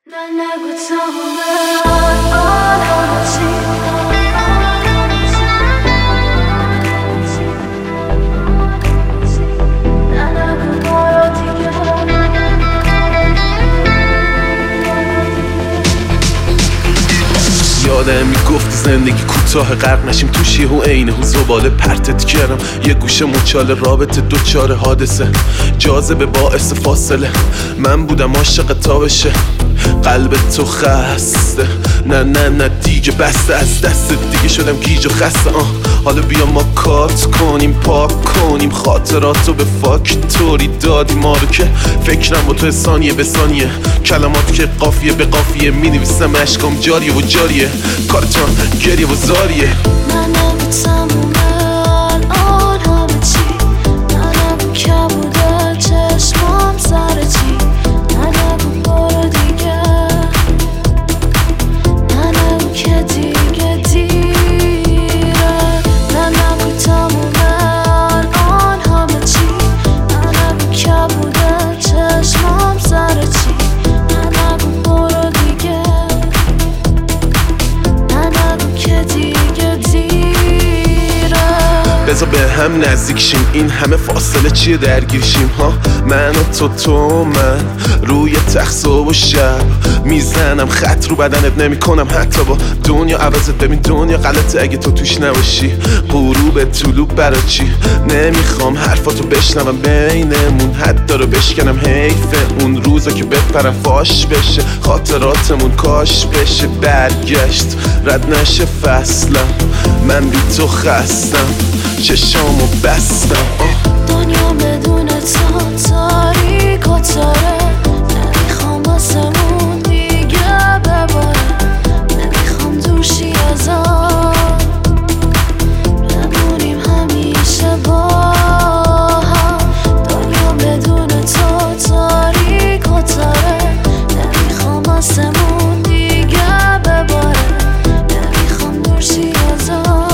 یادم میگفتی زندگی کوتاه غرق نشیم توش یهو عینه زباله پرتت کردم یه گوشه مچال رابطه دوچار حادثه جاذبه باعث فاصله من بودم عاشق تا بشه قلب تو خسته نه دیگه بسته از دست دیگه شدم گیج و خسته حالا بیا ما کات کنیم پاک کنیم خاطراتو به فاکتوری دادی ما رو که فکرم با تو ثانیه به ثانیه کلمات که قافیه به قافیه می نویسم عشقم جاریه و جاریه کارتون گریه و زاریه من نگو تمومه الان همه چی نه نگو که بوده چشمام سر چی نه نگو برو دیگه نه نگو که دیگه دیره نه نگو تمومه الان همه چی نه نگو که بوده چشمام سر چی نه نگو برو دیگه نه نگو که دیگه دیره بذار به هم نزدیک شیم این همه فاصله چیه درگیر شیم ها من و تو من روی تخت و شب میزنم خط رو بدنت نمی کنم حتی با دنیا عوضت ببین دنیا غلطه اگه تو توش نباشی غروب طلوع برا چی نمیخوام حرفاتو بشنوم بینمون حتی رو بشکنم حیفه اون روزا که بپرم فاش بشه خاطراتمون کاش بشه برگشت رد نشه فصلم من بی تو خستم چشامو بستم دنیا بدون تو تاریک و تاره نمیخوام واسمون دیگه بباره نمیخوام دوشی از آن بمونیم همیشه با هم دنیا بدون تو تاریک و تاره نمیخوام واسمون دیگه بباره نمیخوام دوشی از آن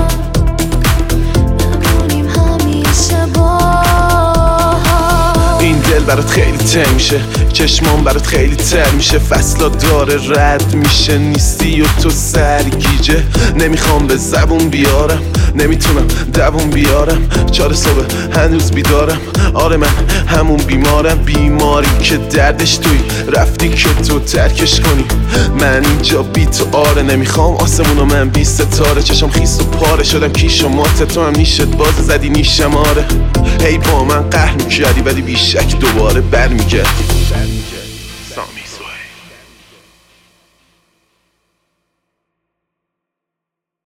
برات خیلی تنگ میشه چشمام برات خیلی تر میشه فصلا داره رد میشه نیستی و تو سرگیجه نمیخوام به زبون بیارم نمیتونم دوون بیارم 4 صبح هنوز بیدارم آره من همون بیمارم بیماری که دردش توی رفتی که تو ترکش کنی من اینجا بی تو آره نمیخوام آسمونو من بی ستاره چشم خیس و پاره شدم کیش و مات تو هم نیشت باز زدی نیشم آره هی با من قهر میکردی ولی بیشک دوباره برمیگردی سامی سوهی